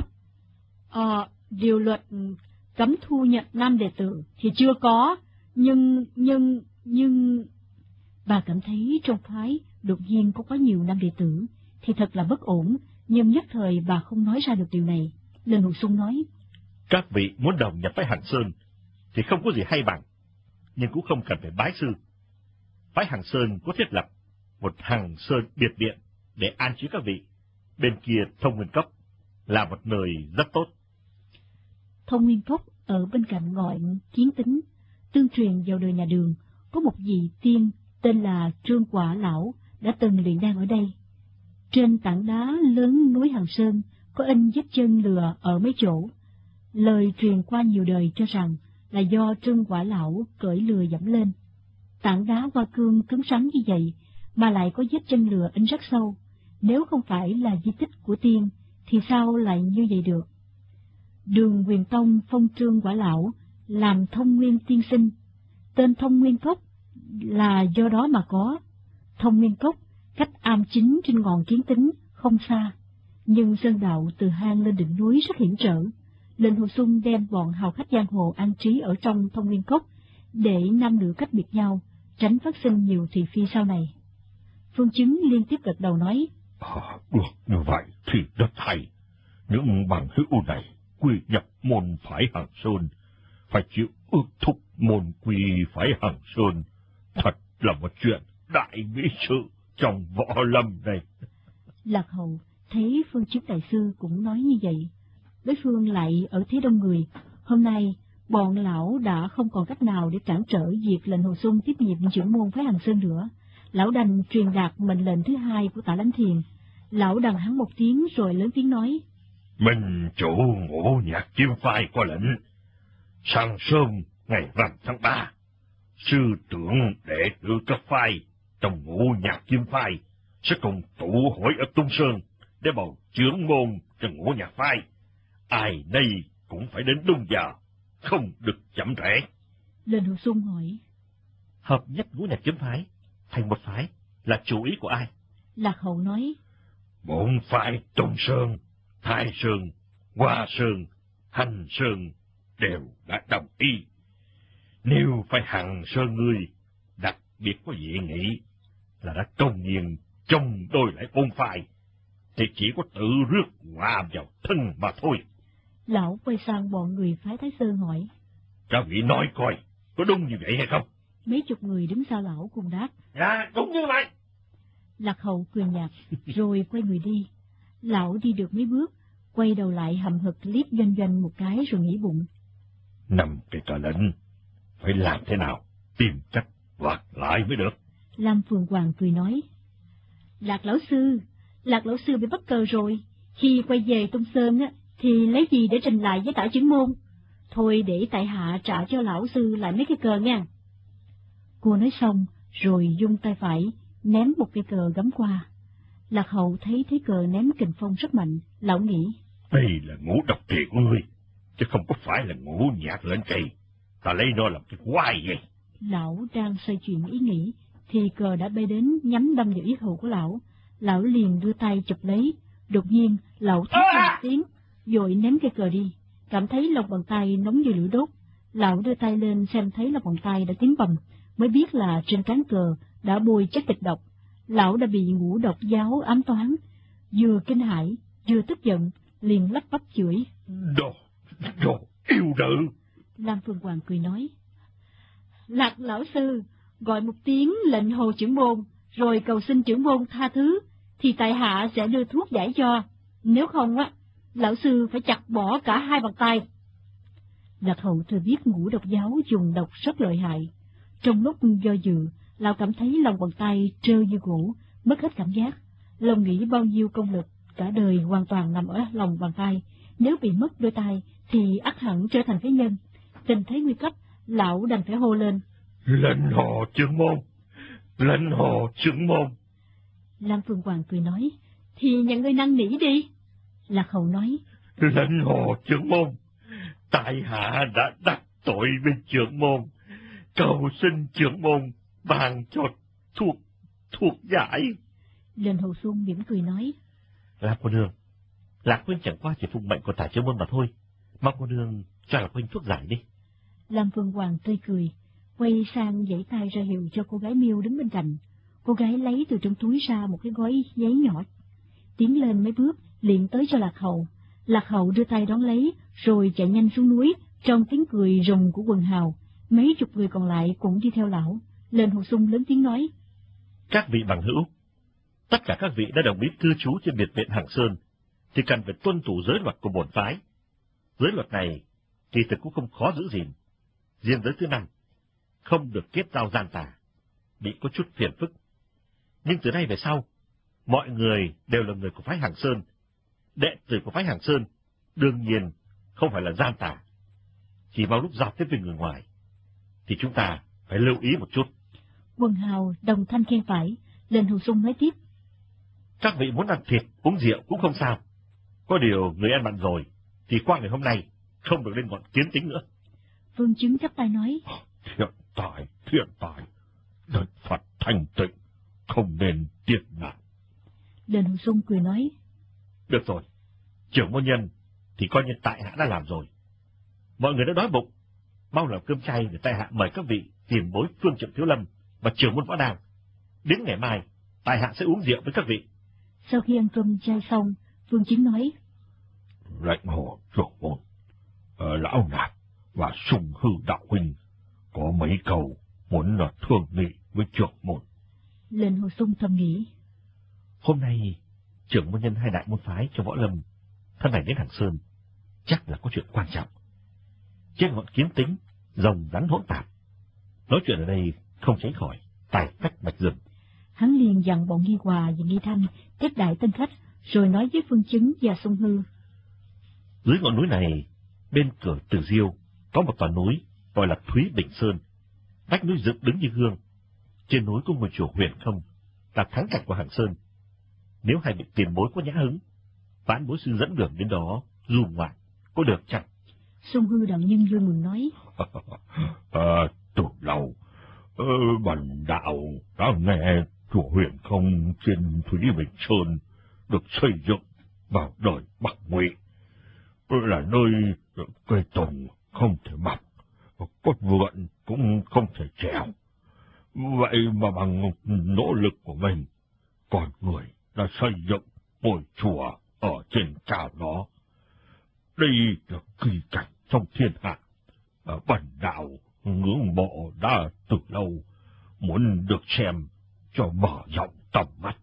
Ờ, điều luật cấm thu nhận nam đệ tử thì chưa có, nhưng, nhưng, nhưng... Bà cảm thấy trong phái đột nhiên có quá nhiều nam đệ tử, thì thật là bất ổn, nhưng nhất thời bà không nói ra được điều này. Lệnh hồ Xuân nói: Các vị muốn đồng nhập phái Hằng Sơn thì không có gì hay bằng, nhưng cũng không cần phải bái sư. Phái Hằng Sơn có thiết lập một Hằng Sơn biệt viện để an trí các vị. Bên kia Thông Nguyên Cốc là một nơi rất tốt. Thông Nguyên Cốc ở bên cạnh ngọn Kiến Tính. Tương truyền vào đời nhà Đường, có một vị tiên tên là Trương Quả Lão đã từng luyện đan ở đây. Trên tảng đá lớn núi Hằng Sơn có in vết chân lừa ở mấy chỗ. Lời truyền qua nhiều đời cho rằng là do Trương Quả Lão cởi lừa dẫm lên. Tảng đá hoa cương cứng rắn như vậy mà lại có vết chân lừa in rất sâu. Nếu không phải là di tích của tiên thì sao lại như vậy được? Đường Huyền Tông phong Trương Quả Lão làm Thông Nguyên tiên sinh. Tên Thông Nguyên Cốc là do đó mà có. Thông Nguyên Cốc cách am chính trên ngọn Kiến Tính không xa, nhưng sơn đạo từ hang lên đỉnh núi rất hiểm trở. Lệnh hồ Xuân đem bọn hào khách giang hồ an trí ở trong Thông Nguyên Cốc để nam nữ cách biệt nhau, tránh phát sinh nhiều thị phi sau này. Phương Chứng liên tiếp gật đầu nói: À, được như vậy thì rất hay. Những bằng hữu này quy nhập môn phái Hằng Sơn, phải chịu ước thúc môn quy phái Hằng Sơn, thật là một chuyện đại mỹ sự trong võ lâm này. Lạc Hậu thấy Phương Chứng đại sư cũng nói như vậy, đối phương lại ở thế đông người. Hôm nay bọn lão đã không còn cách nào để cản trở việc lệnh Hồ Xuân tiếp nhiệm trưởng môn phái Hằng Sơn nữa. Lão đành truyền đạt mệnh lệnh thứ hai của Tạ Lãnh Thiền. Lão đằng hắn một tiếng rồi lớn tiếng nói: Minh chủ Ngũ Nhạc Kiếm phái có lệnh, sáng sớm ngày rằm tháng ba, sư trưởng đệ tử các phái trong Ngũ Nhạc Kiếm phái sẽ cùng tụ hội ở Tung Sơn để bầu trưởng môn cho Ngũ Nhạc phái. Ai đây cũng phải đến đúng giờ, không được chậm trễ. Lệnh Hồ Xuân hỏi: Hợp nhất Ngũ Nhạc Kiếm phái thành một phái là chủ ý của ai? Lạc Hậu nói: Bốn phái Tung Sơn, Thái Sơn, Hoa Sơn, Hành Sơn đều đã đồng ý. Nếu phải Hằng Sơn ngươi đặc biệt có dị nghị là đã công nhiên chống đối lại bốn phái, thì chỉ có tự rước họa vào thân mà thôi. Lão quay sang bọn người phái Thái Sơn hỏi: Các vị nói coi, có đúng như vậy hay không? Mấy chục người đứng sau lão cùng đáp: Dạ, đúng như vậy. Lạc Hậu cười nhạt, rồi quay người đi. Lão đi được mấy bước, quay đầu lại hậm hực liếc Doanh Doanh một cái rồi nghĩ bụng: Năm cái cờ lệnh, phải làm thế nào, tìm cách đoạt lại mới được. Lam Phượng Hoàng cười nói: Lạc lão sư, Lạc lão sư bị bắt cờ rồi. Khi quay về Tung Sơn á, thì lấy gì để trình lại với Tả Trưởng môn? Thôi để tại hạ trả cho lão sư lại mấy cái cờ nha. Cô nói xong, rồi dung tay phải, ném một cây cờ gắm qua. Lạc Hậu thấy thế cờ ném kình phong rất mạnh, lão nghĩ: Đây là ngũ độc trì của ngươi, chứ không có phải là ngũ nhạc lệnh trì. Ta lấy nó làm cái quái vậy. Lão đang xoay chuyển ý nghĩ, thì cờ đã bay đến nhắm đâm vào yết hầu của lão. Lão liền đưa tay chụp lấy, đột nhiên lão thét lên một tiếng, rồi ném cây cờ đi. Cảm thấy lòng bàn tay nóng như lửa đốt, lão đưa tay lên xem thấy lòng bàn tay đã tím bầm, mới biết là trên cán cờ đã bôi chất kịch độc. Lão đã bị ngũ độc giáo ám toán, vừa kinh hãi vừa tức giận, liền lắp bắp chửi: Đồ, đồ yêu nữ. Lam Phương Hoàng cười nói: Lạc lão sư, gọi một tiếng lệnh Hồ trưởng môn, rồi cầu xin trưởng môn tha thứ, thì tại hạ sẽ đưa thuốc giải cho. Nếu không á, lão sư phải chặt bỏ cả hai bàn tay. Lạc Hậu thừa biết ngũ độc giáo dùng độc rất lợi hại. Trong lúc do dự, lão cảm thấy lòng bàn tay trơ như gỗ, mất hết cảm giác. Lòng nghĩ bao nhiêu công lực cả đời hoàn toàn nằm ở lòng bàn tay, nếu bị mất đôi tay thì ắt hẳn trở thành phế nhân. Tình thế nguy cấp, lão đành phải hô lên: Lệnh Hồ trưởng môn, lệnh Hồ trưởng môn. Lam Phương Hoàng cười nói: Thì nhận người năn nỉ đi. Lạc Hậu nói: Lệnh Hồ trưởng môn, tại hạ đã đắc tội với trưởng môn, cầu xin trưởng môn ban cho thuốc thuốc giải. Lệnh Hồ Xuân mỉm cười nói: Lạc cô nương, Lạc huynh chẳng qua chỉ phụng mệnh của Tả Trưởng môn mà thôi, mong cô nương cho Lạc huynh thuốc giải đi. Lam Phương Hoàng tươi cười, quay sang giãy tay ra hiệu cho cô gái Miêu đứng bên cạnh. Cô gái lấy từ trong túi ra một cái gói giấy nhỏ, tiến lên mấy bước liền tới cho Lạc Hậu. Lạc Hậu đưa tay đón lấy, rồi chạy nhanh xuống núi, trong tiếng cười rùng của quần hào. Mấy chục người còn lại cũng đi theo lão. Lệnh Hồ Xuân lớn tiếng nói: Các vị bằng hữu, tất cả các vị đã đồng ý cư trú trên biệt viện Hằng Sơn, thì cần phải tuân thủ giới luật của bổn phái. Giới luật này thì thực cũng không khó giữ gìn. Riêng giới thứ năm, không được kết giao gian tà, bị có chút phiền phức. Nhưng từ nay về sau, mọi người đều là người của phái Hằng Sơn. Đệ tử của phái Hằng Sơn đương nhiên không phải là gian tà. Chỉ vào lúc giao tiếp với người ngoài, thì chúng ta phải lưu ý một chút. Quần hào đồng thanh khen phải. Lệnh Hồ Xuân nói tiếp: Các vị muốn ăn thịt, uống rượu cũng không sao. Có điều người ăn mặn rồi, thì qua ngày hôm nay không được lên ngọn kiến tính nữa. Vương Chứng chắp tay nói: Thiện tài, thiện tài, đất Phật thanh tịnh, không nên tiết nạn. Lệnh Hồ Xuân cười nói: Được rồi, trưởng môn nhân thì coi như tại hạ đã làm rồi. Mọi người đã đói bụng, mau làm cơm chay để tại hạ mời các vị tiền bối Phương Trượng Thiếu Lâm và trưởng môn Võ Đàng. Đến ngày mai, tại hạ sẽ uống rượu với các vị. Sau khi ăn cơm chay xong, Vương Chứng nói: Lệnh Hồ trưởng môn, ờ, lão nạp và Sùng Hư đạo huynh có mấy câu muốn là thương nghị với trưởng môn. Lệnh Hồ Xung thầm nghĩ. Hôm nay, trưởng môn nhân hai đại môn phái cho Võ Lâm thân này đến Hàng Sơn, chắc là có chuyện quan trọng. Trên ngọn kiếm tính, rồng rắn hỗn tạp. Nói chuyện ở đây không tránh khỏi tài phách bạch rừng. Hắn liền dặn bọn Nghi Hòa và Nghi Thanh tiếp đại tân khách, rồi nói với Phương Chứng và Sung Hư. Dưới ngọn núi này, bên cửa Từ Diêu, có một tòa núi gọi là Thúy Bình Sơn. Vách núi dựng đứng như gương. Trên núi có ngôi chùa Huyền Không, là thắng cảnh của Hàng Sơn. Nếu hai vị tiền bối có nhã hứng, vãn bối sư dẫn đường đến đó du ngoạn, có được chăng? Sung Hư đạo nhân vui mừng nói. à, từ lâu, ờ, bần đạo đã nghe chùa Huyền Không trên Thúy Bình Sơn được xây dựng vào đời Bắc Ngụy, là nơi cây tùng không thể mọc, cốt vượn cũng không thể trèo. Vậy mà bằng nỗ lực của mình, con người đã xây dựng ngôi chùa ở trên cao đó. Đây là kỳ cảnh trong thiên hạ. Bần đạo ngưỡng mộ đã từ lâu, muốn được xem cho mở rộng tầm mắt.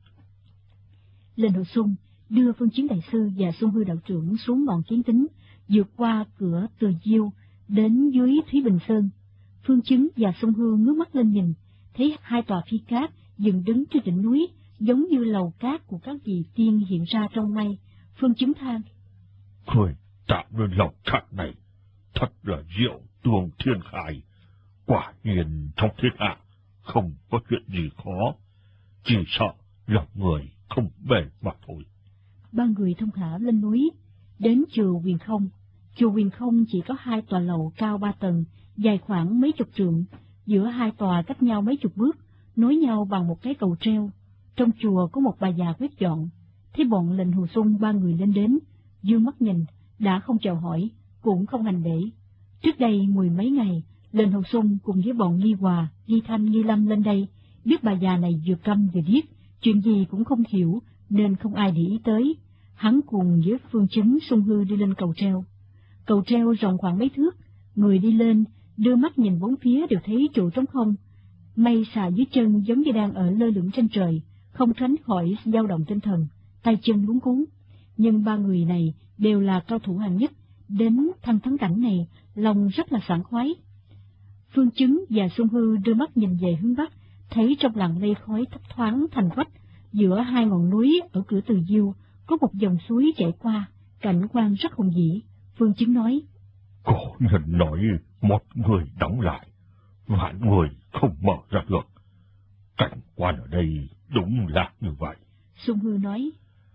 Lệnh Hồ Xung đưa Phương Chứng đại sư và Sung Hư đạo trưởng xuống ngọn kiến tính, vượt qua cửa Từ Diêu đến dưới Thúy Bình Sơn. Phương Chứng và Sung Hư ngước mắt lên nhìn, thấy hai tòa phi cát dựng đứng trên đỉnh núi, giống như lầu cát của các vị tiên hiện ra trong mây. Phương Chứng than. Người tạo nên lầu cát này thật là diệu tuồng thiên khai. Quả nhiên trong thiên hạ không có chuyện gì khó, chỉ sợ lòng người không bền mà thôi. Ba người thông thả lên núi, đến chùa Huyền Không. Chùa Huyền Không chỉ có hai tòa lầu cao ba tầng, dài khoảng mấy chục trượng, giữa hai tòa cách nhau mấy chục bước, nối nhau bằng một cái cầu treo. Trong chùa có một bà già quét dọn. Thấy bọn Lệnh Hồ Xung ba người lên đến, dương mắt nhìn, đã không chào hỏi, cũng không hành lễ. Trước đây mười mấy ngày, Lệnh Hồ Xung cùng với bọn Nghi Hòa, Nghi Thanh, Nghi Lâm lên đây, biết bà già này vừa câm vừa điếc, chuyện gì cũng không hiểu, nên không ai để ý tới. Hắn cùng với Phương Chứng, Sung Hư đi lên cầu treo. Cầu treo rộng khoảng mấy thước, người đi lên, đưa mắt nhìn bốn phía đều thấy chỗ trống không. Mây xà dưới chân giống như đang ở lơ lửng trên trời, không tránh khỏi dao động tinh thần, tay chân luống cuống. Nhưng ba người này đều là cao thủ hạng nhất, đến thăm thắng cảnh này, lòng rất là sảng khoái. Phương Chứng và Sung Hư đưa mắt nhìn về hướng bắc, thấy trong làn mây khói thấp thoáng thành vách, giữa hai ngọn núi ở cửa Từ Diêu có một dòng suối chảy qua, cảnh quan rất hùng vĩ. Phương Chứng nói. Cổ nhân nói một người đóng lại, vạn người không mở ra được. Cảnh quan ở đây đúng là như vậy. Sung Hư nói.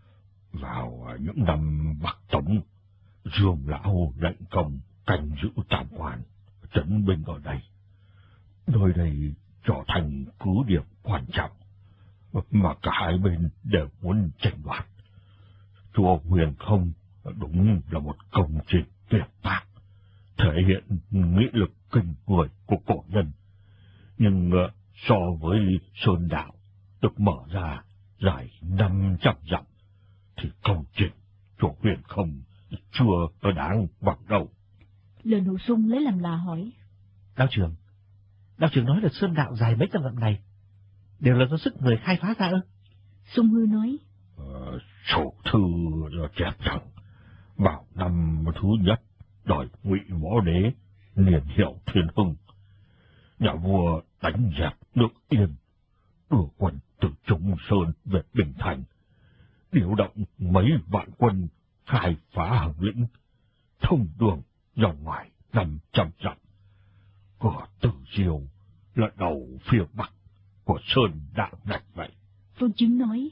Vào những năm Bắc Tống, Dương lão lệnh công canh giữ tam quan, trấn binh ở đây. Nơi đây trở thành cứ điểm quan trọng, mà cả hai bên đều muốn tranh đoạt. Chùa Huyền Không đúng là một công trình tuyệt tác, thể hiện nghị lực kinh người của cổ nhân. Nhưng so với Sơn Đạo được mở ra dài năm trăm dặm, thì công trình chùa Huyền Không chưa đáng bằng đâu. Lệnh Hồ Xung lấy làm lạ hỏi. Đạo trưởng, đạo trưởng nói là Sơn Đạo dài mấy trăm dặm này đều là do sức người khai phá ra ư? Sung Hư nói. Ờ, sổ thư chép rằng vào năm thứ nhất đời Ngụy Võ Đế niên hiệu Thiên Hưng, nhà vua đánh dẹp nước Yên, đưa quân từ Trung Sơn về Bình Thành, điều động mấy vạn quân khai phá Hằng Lĩnh, thông đường ra ngoài năm trăm dặm. Cửa Từ Diêu là đầu phía bắc của Sơn Đạo này vậy. Phương Chứng nói.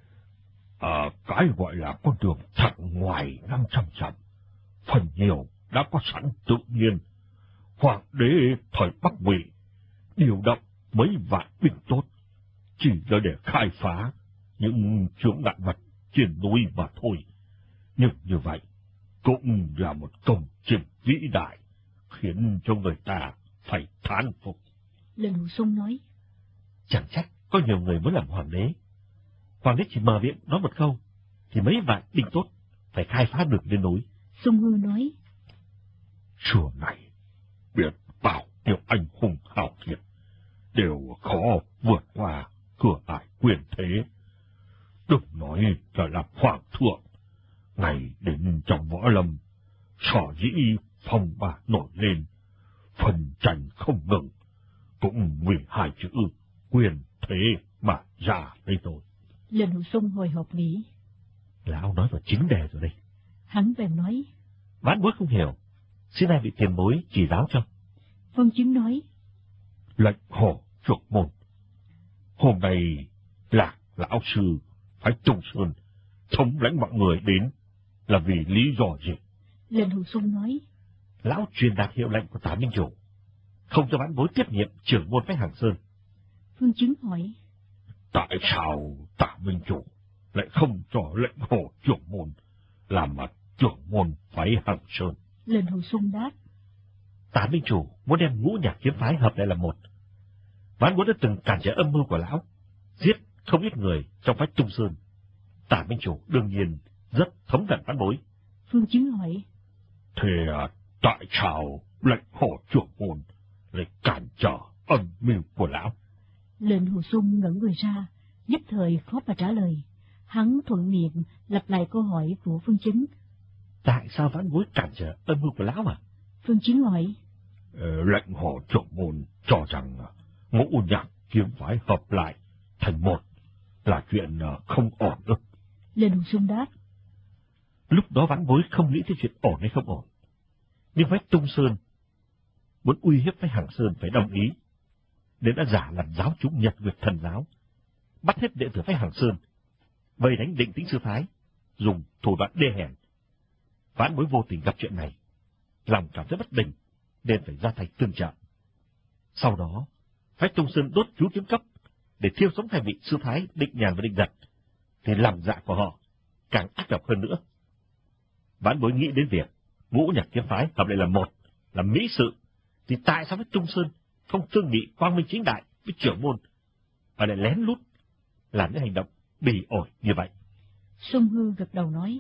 À, cái gọi là con đường thẳng ngoài năm trăm dặm, phần nhiều đã có sẵn tự nhiên. Hoàng đế thời Bắc Ngụy điều động mấy vạn binh tốt, chỉ là để khai phá những chướng ngại vật trên núi mà thôi. Nhưng như vậy cũng là một công trình vĩ đại, khiến cho người ta phải thán phục. Lệnh Hồ Xung nói. Chẳng trách có nhiều người muốn làm hoàng đế. Hoàng đế chỉ mở miệng nói một câu, thì mấy vạn binh tốt phải khai phá được lên núi. Sung Hư nói. Chùa này biết bao nhiêu anh hùng hào kiệt đều khó vượt qua cửa ải quyền thế. Đừng nói là làm hoàng thượng, ngày đến trong võ lâm, sở dĩ phong ba nổi lên, phần tranh không ngừng, cũng vì hai chữ quyền thế mà ra đây thôi. Lệnh Hồ Sung hồi hộp nghĩ. Lão nói vào chính đề rồi đây. Hắn bèn nói. Vãn bối không hiểu, xin ai vị tiền bối chỉ giáo cho. Vân Chứng nói. Lệnh Hồ Trượng Môn, hôm nay Lạc lão sư phải Trung Sơn thống lãnh mọi người đến là vì lý do gì? Lệnh Hồ Sung nói. Lão truyền đạt hiệu lệnh của Tả Minh Chủ, không cho vãn bối tiếp nhiệm trưởng môn phái Hàng Sơn. Phương Chứng hỏi. Tại sao Tả Minh Chủ lại không cho lệnh Hồ trưởng môn làm mặt trưởng môn phái Hàng Sơn? Lệnh Hồ Sung đáp. Tả Minh Chủ muốn đem Ngũ Nhạc kiếm phái hợp lại là một. Vãn bối đã từng cản trở âm mưu của lão, giết không ít người trong phái Trung Sơn. Tả Minh Chủ đương nhiên rất thống hận vãn bối. Phương Chứng hỏi. Thế à, tại sao lệnh Hồ trưởng môn lại cản trở âm mưu của lão? Lệnh Hồ Sung ngẩn người ra, nhất thời khó mà trả lời. Hắn thuận miệng lặp lại câu hỏi của Phương Chứng. Tại sao vãn bối cản trở âm mưu của lão à? Phương Chứng hỏi. Ờ, lệnh Hồ trưởng môn cho rằng Ngũ Nhạc kiếm phái hợp lại thành một là chuyện không ổn được. Lệnh Hồ Sung đáp. Lúc đó vãn bối không nghĩ tới chuyện ổn hay không ổn. Nhưng phái Trung Sơn muốn uy hiếp phái Hàng Sơn phải đồng ý, nên đã giả làm giáo chúng Nhật Nguyệt Thần giáo, bắt hết đệ tử phái Hàng Sơn, vây đánh Định Tĩnh sư phái, dùng thủ đoạn đê hèn. Vãn bối vô tình gặp chuyện này, lòng cảm thấy bất bình, nên phải ra tay tương trợ. Sau đó, phái Trung Sơn đốt chú kiếm cấp để thiêu sống hai vị sư thái Định Nhàn và Định Giật, thì lòng dạ của họ càng ác độc hơn nữa. Vãn bối nghĩ đến việc Ngũ Nhạc kiếm phái hợp lại là một, là mỹ sự, thì tại sao phái Trung Sơn không thương nghị quang minh chính đại với trưởng môn, mà lại lén lút làm những hành động bỉ ổi như vậy? Sung Hư gật đầu nói.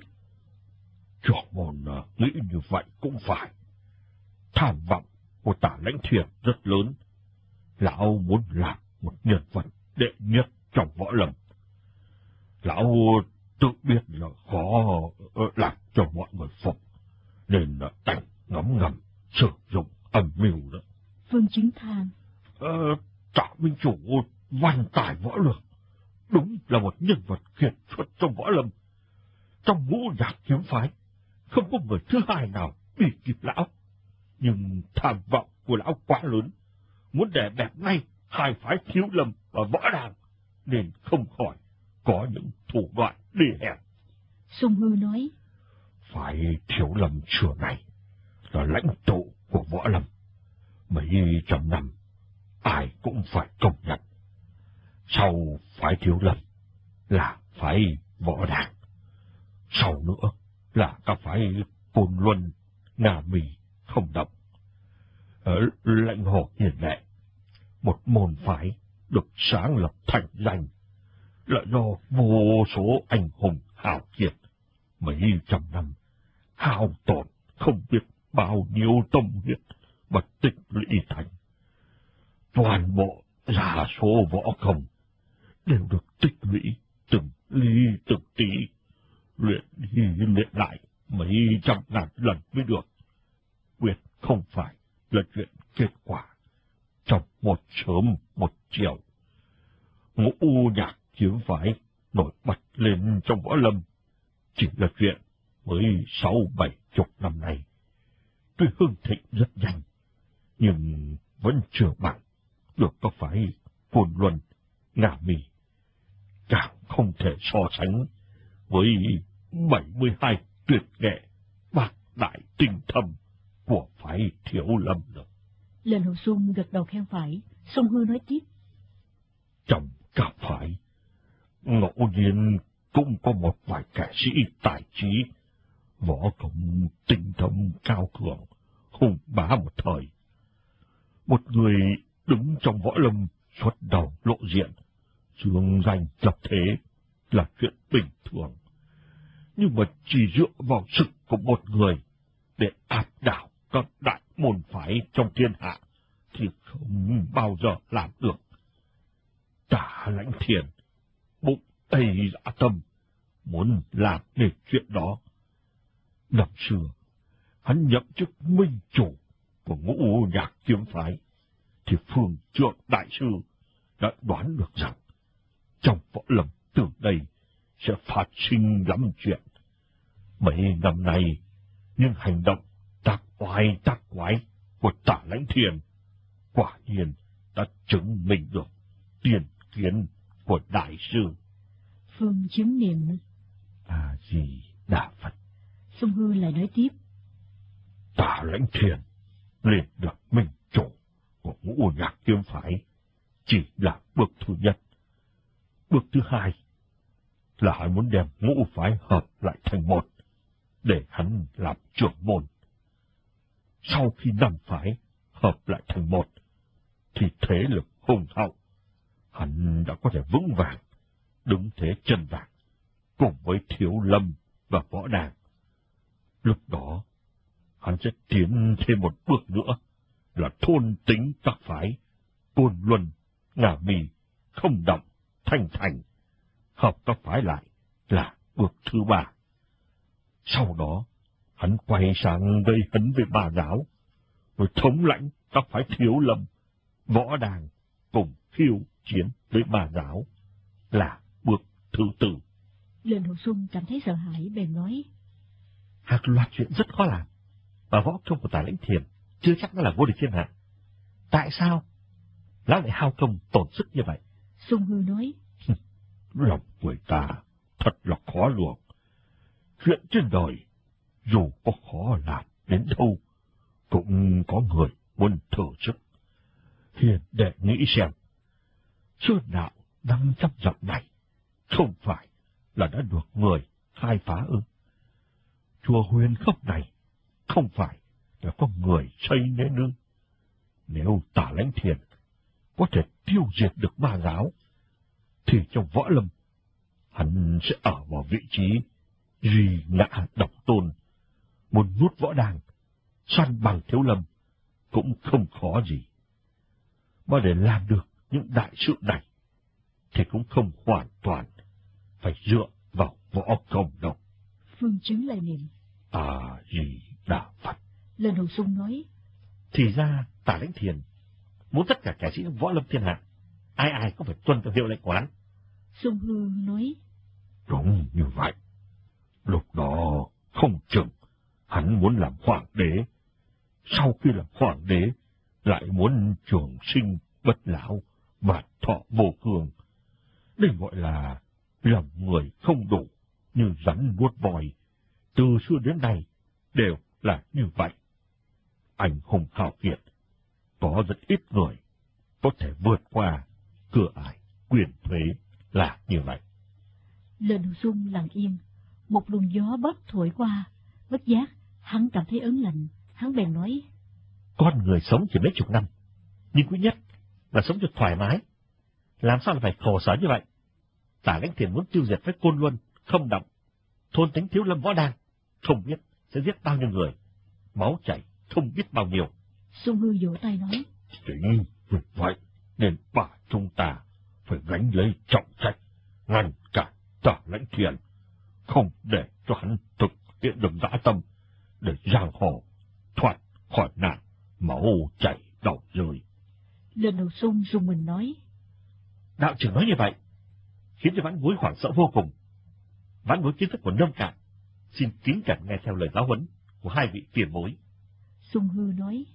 Trưởng môn nghĩ như vậy cũng phải. Tham vọng của Tả Lãnh Thiền rất lớn. Lão muốn làm một nhân vật đệ nhất trong võ lâm. Lão tự biết là khó làm cho mọi người phục, nên đành ngấm ngầm sử dụng âm mưu đó. Phương Chứng than. Ờ, Tả Minh Chủ văn tài võ lược, đúng là một nhân vật kiệt xuất trong võ lâm. Trong Ngũ Nhạc kiếm phái, không có người thứ hai nào bị kịp lão. Nhưng tham vọng của lão quá lớn, muốn đè bẹp ngay hai phái Thiếu Lâm và Võ Đàng, nên không khỏi có những thủ đoạn đê hèn. Sung Hư nói. Phái Thiếu Lâm xưa này là lãnh tụ của võ lâm, mấy trăm năm ai cũng phải công nhận. Sau phái Thiếu Lâm là phái Võ Đàng, sau nữa là các phái Côn Luân, Nga Mì, Không Động. Ở Lãnh Hồ Hiền Đệ, một môn phái được sáng lập thành danh là do vô số anh hùng hào kiệt mấy trăm năm hao tổn không biết bao nhiêu tâm huyết và tích lũy thành. Toàn bộ gia số võ công đều được tích lũy từng ly từng tí, luyện đi luyện lại mấy trăm ngàn lần mới được. Quyết không phải là chuyện kết quả trong một sớm một chiều. Ngũ Nhạc kiếm phái nổi bật lên trong võ lâm chỉ là chuyện mới sáu bảy chục năm nay. Tuy hưng thịnh rất nhanh, nhưng vẫn chưa bằng được các phái Côn Luân, Nga Mì, càng không thể so sánh với bảy mươi hai tuyệt nghệ bạc đại tinh thâm của phái Thiếu Lâm được. Lệnh Hồ Sung gật đầu khen phải. Sung Hư nói tiếp. Trong các phái, ngẫu nhiên cũng có một vài kẻ sĩ tài trí, võ công tinh thâm cao cường, hùng bá một thời. Một người đứng trong võ lâm xuất đầu lộ diện, dương danh lập thế là chuyện bình thường. Nhưng mà chỉ dựa vào sức của một người để áp đảo các đại môn phái trong thiên hạ thì không bao giờ làm được. Tả Lãnh Thiền bụng đầy dã tâm, muốn làm nên chuyện đó. Năm xưa, hắn nhậm chức minh chủ của Ngũ Nhạc kiếm phái, thì Phương Trượng đại sư đã đoán được rằng trong võ lâm từ đây sẽ phát sinh lắm chuyện. Mấy năm nay, những hành động tác oai tác quái của Tả Lãnh Thiền quả nhiên đã chứng minh được tiền kiến của đại sư. Phương chứng niệm A Di Đà Phật. Sung Hư lại nói tiếp: Tả Lãnh Thiền liền được minh chủ của Ngũ Nhạc kiếm phái chỉ là bước thứ nhất. Bước thứ hai là hắn muốn đem ngũ phái hợp lại thành một, để hắn làm trưởng môn. Sau khi năm phái hợp lại thành một, thì thế lực hùng hậu, hắn đã có thể vững vàng, đứng thế chân vàng, cùng với Thiếu Lâm và Võ Đàng. Lúc đó, hắn sẽ tiến thêm một bước nữa, là thôn tính các phái, Côn Luân, Ngả Mì, Không Động, Thanh Thành, hợp các phái lại là bước thứ ba. Sau đó, hắn quay sang gây hấn với Bà giáo, rồi thống lãnh các phái Thiếu Lâm, Võ Đàng cùng khiêu chiến với Bà giáo là bước thứ tư. Lên Hồ Xuân cảm thấy sợ hãi, bèn nói: Hàng loạt chuyện rất khó làm, và võ công của Tả Lãnh Thiền chưa chắc đã là vô địch thiên hạ. Tại sao lão lại hao công tổn sức như vậy? Sung Hư nói: Lòng người ta thật là khó luộc. Chuyện trên đời dù có khó làm đến đâu, cũng có người muốn thử sức. Hiền đệ nghĩ xem, sơn đạo năm trăm dặm này không phải là đã được người khai phá ư? Chùa Huyền Không này không phải là có người xây nên ư? Nếu Tả Lãnh Thiền có thể tiêu diệt được Ma giáo, thì trong võ lâm hắn sẽ ở vào vị trí duy ngã độc tôn. Muốn nuốt Võ Đàng, săn bằng Thiếu Lâm cũng không khó gì. Mà để làm được những đại sự này thì cũng không hoàn toàn phải dựa vào võ công đâu. Phương chứng lại niệm: A Di Đà Phật. Lên Hồ Xuân nói: Thì ra Tả Lãnh Thiền muốn tất cả kẻ sĩ võ lâm thiên hạ, ai ai cũng phải tuân theo hiệu lệnh của hắn. Sung Hư nói: Đúng như vậy. Lúc đó không chừng hắn muốn làm hoàng đế, sau khi làm hoàng đế lại muốn trường sinh bất lão và thọ vô cường. Đây gọi là lòng người không đủ, như rắn nuốt voi, từ xưa đến nay đều là như vậy. Anh hùng hào kiệt, có rất ít người có thể vượt qua cửa ải quyền thuế là như vậy. Lên Hồ Xuân lặng yên, một luồng gió bớt thổi qua, bất giác hắn cảm thấy ớn lạnh. Hắn bèn nói: Con người sống chỉ mấy chục năm, nhưng quý nhất là sống cho thoải mái, làm sao là phải khổ sở như vậy? Tả Lãnh Thiền muốn tiêu diệt với Côn Luân, Không Động, thôn tính Thiếu Lâm, Võ Đàng, không biết sẽ giết bao nhiêu người, máu chảy không biết bao nhiêu. Sung Hư vỗ tay nói: Chính vì vậy nên bà chúng ta phải gánh lấy trọng trách, ngăn cản Tả Lãnh Thiền, không để cho hắn thực hiện được dã tâm, để giang hồ thoát khỏi nạn máu chảy đầu rơi. Lên Hồ Xuân rùng mình nói: Đạo trưởng nói như vậy khiến cho Vãn Bối hoảng sợ vô cùng. Vãn Bối kiến thức còn nông cạn, xin kính cẩn nghe theo lời giáo huấn của hai vị tiền bối. Sung Hư nói: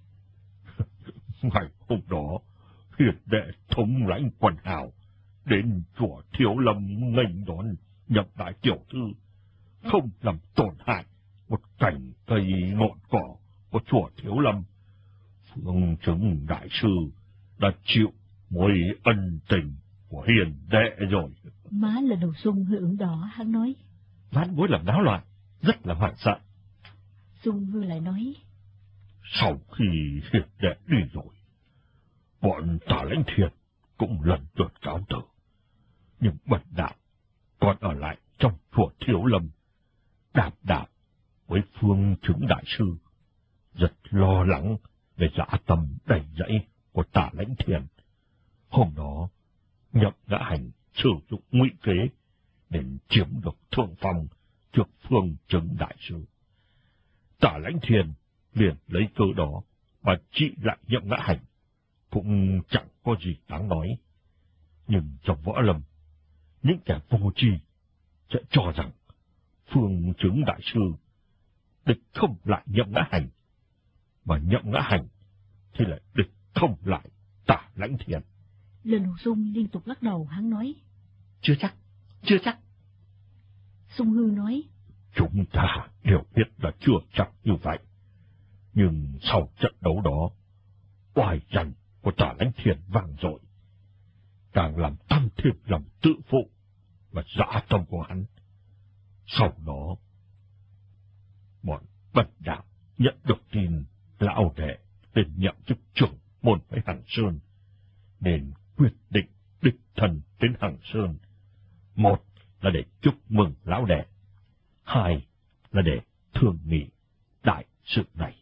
Ngày hôm đó, hiền đệ thống lãnh quần hào đến chùa Thiếu Lâm nghênh đón nhập đại tiểu thư, không làm tổn hại một cành cây ngọn cỏ của chùa Thiếu Lâm. Phương chứng đại sư đã chịu mối ân tình của hiền đệ rồi. Má Lên Hồ Xuân hơi ửng đỏ, hắn nói: Vãn Bối làm náo loạn, rất là hoảng sợ. Sung Hư lại nói: Sau khi hiền đệ đi rồi, bọn Tả Lãnh Thiền cũng lần lượt cáo từ, nhưng bần đạo còn ở lại trong chùa Thiếu Lâm, đạp đạo với Phương chứng đại sư, rất lo lắng về dã tâm đầy dẫy của Tả Lãnh Thiền. Hôm đó, Nhậm Ngã Hành sử dụng ngụy kế để chiếm được thượng phong trước Phương Chứng đại sư. Tả Lãnh Thiền liền lấy cơ đó và trị lại Nhậm Ngã Hành, cũng chẳng có gì đáng nói. Nhưng trong võ lâm, những kẻ vô tri sẽ cho rằng Phương Chứng đại sư địch không lại Nhậm Ngã Hành, mà Nhậm Ngã Hành thì lại địch không lại Tả Lãnh Thiền. Lệnh Hồ Sung liên tục lắc đầu, hắn nói: Chưa chắc, chưa chắc. Sung Hư nói: Chúng ta đều biết là chưa chắc như vậy. Nhưng sau trận đấu đó, oai danh của Tả Lãnh Thiền vang dội, càng làm tăng thêm lòng tự phụ và dã tâm của hắn. Sau đó, bọn bần đạo nhận được tin lão đệ lên nhậm chức trưởng môn phái Hằng Sơn, nên quyết định đích thân đến Hằng Sơn. Một là để chúc mừng lão đệ, hai là để thương nghị đại sự này.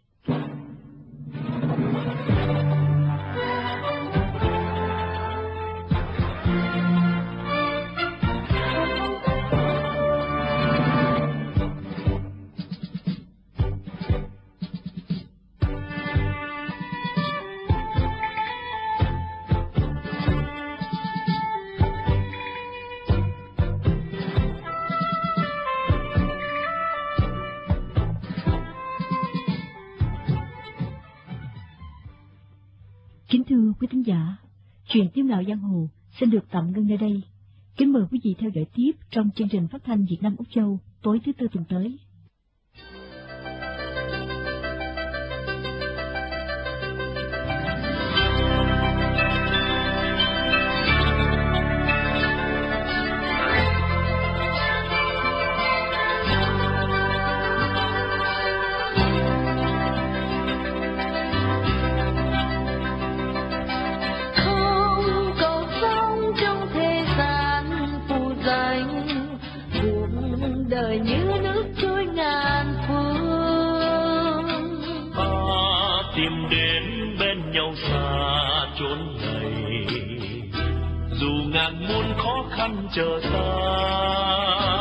Kính thưa quý thính giả, truyện Tiếu Ngạo Giang Hồ xin được tạm ngưng nơi đây. Kính mời quý vị theo dõi tiếp trong chương trình phát thanh Việt Nam Úc Châu tối thứ tư tuần tới. Đời như nước trôi ngàn phương, ta tìm đến bên nhau xa chốn này, dù ngàn muôn khó khăn chờ ta.